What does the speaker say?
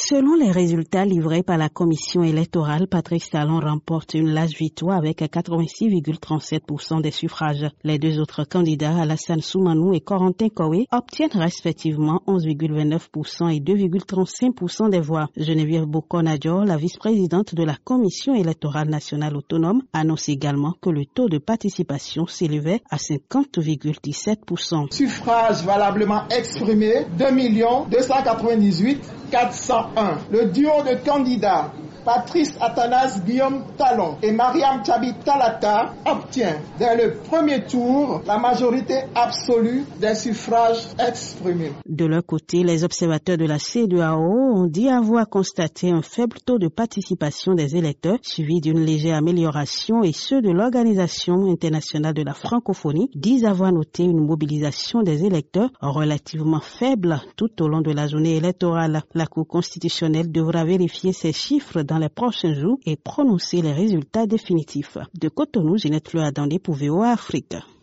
Selon les résultats livrés par la commission électorale, Patrice Talon remporte une large victoire avec 86,37% des suffrages. Les deux autres candidats, Alassane Soumanou et Corentin Koé, obtiennent respectivement 11,29% et 2,35% des voix. Geneviève Bokon-Adjor, la vice-présidente de la commission électorale nationale autonome, annonce également que le taux de participation s'élevait à 50,17%. Suffrage valablement exprimé, 2 298 401. Le duo de candidats Patrice Athanas Guillaume Talon et Mariam Tchabi Talata obtient dès le premier tour la majorité absolue des suffrages exprimés. De leur côté, les observateurs de la CEDEAO ont dit avoir constaté un faible taux de participation des électeurs, suivi d'une légère amélioration, et ceux de l'Organisation internationale de la francophonie disent avoir noté une mobilisation des électeurs relativement faible tout au long de la journée électorale. La Cour constitutionnelle devra vérifier ces chiffres dans les prochains jours et prononcer les résultats définitifs. De Cotonou, Ginette Fleur Adandé pour VOA Afrique.